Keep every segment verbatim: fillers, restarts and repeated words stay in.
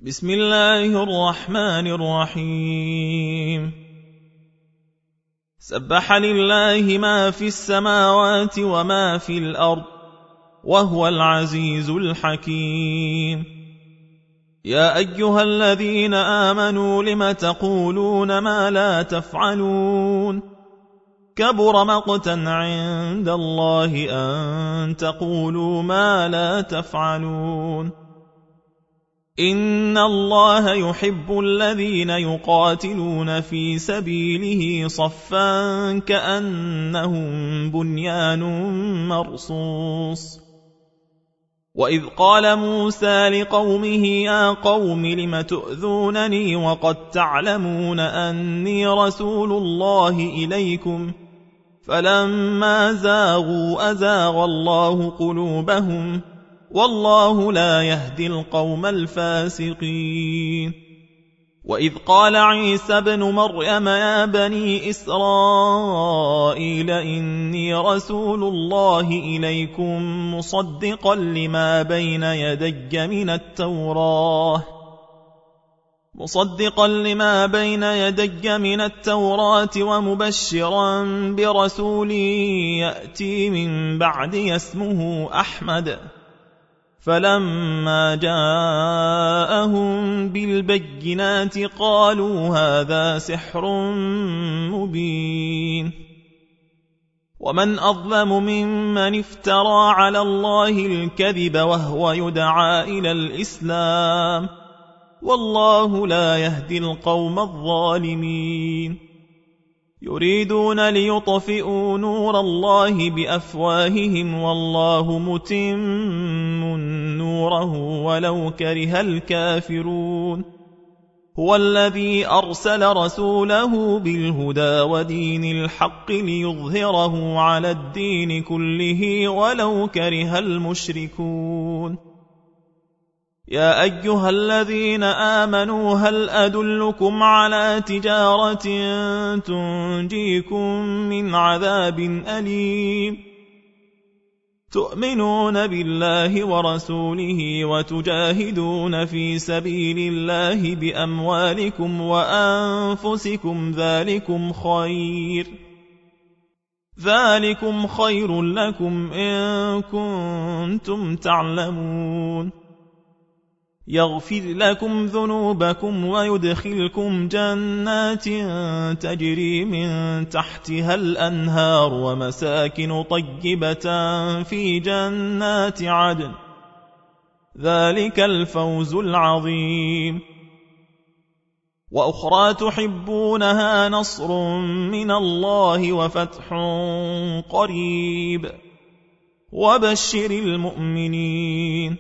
بسم الله الرحمن الرحيم سبح لله ما في السماوات وما في الأرض وهو العزيز الحكيم يا أيها الذين آمنوا لم تقولون ما لا تفعلون كبر مقتا عند الله أن تقولوا ما لا تفعلون إن الله يحب الذين يقاتلون في سبيله صفا كأنهم بنيان مرصوص وإذ قال موسى لقومه يا قوم لم تؤذونني وقد تعلمون أني رسول الله إليكم فلما زاغوا أزاغ الله قلوبهم والله لا يهدي القوم الفاسقين وإذ قال عيسى ابن مريم يا بني إسرائيل إني رسول الله إليكم مصدقا لما بين يدي من التوراة مصدقا لما بين يدي من التوراة ومبشرا برسول يأتي من بعدي اسمه أحمد فلما جاءهم بالبينات قالوا هذا سحر مبين ومن أظلم ممن افترى على الله الكذب وهو يدعى إلى الإسلام والله لا يهدي القوم الظالمين يريدون ليطفئوا نور الله بأفواههم والله متم نوره ولو كره الكافرون هو الذي أرسل رسوله بالهدى ودين الحق ليظهره على الدين كله ولو كره المشركون يا أيها الذين آمنوا هل أدلكم على تجارة تنجيكم من عذاب أليم تؤمنون بالله ورسوله وتجاهدون في سبيل الله بأموالكم وأنفسكم ذلكم خير ذلكم خير لكم إن كنتم تعلمون يغفر لكم ذنوبكم ويدخلكم جنات تجري من تحتها الأنهار ومساكن طيبة في جنات عدن ذلك الفوز العظيم وأخرى تحبونها نصر من الله وفتح قريب وبشر المؤمنين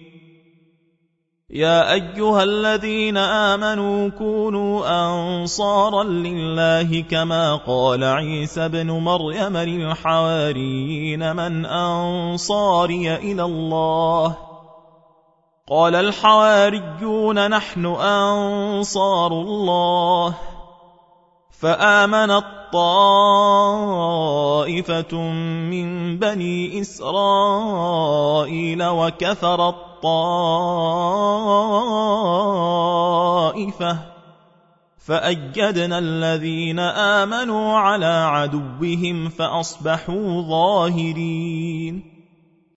يا أيها الذين آمنوا كونوا أنصارا لله كما قال عيسى ابن مريم للحواريين من أنصاري إلى الله قال الحواريون نحن أنصار الله فآمنت طائفة من بني إسرائيل وكفرت طائفة فأيدنا الذين آمنوا على عدوهم فأصبحوا ظاهرين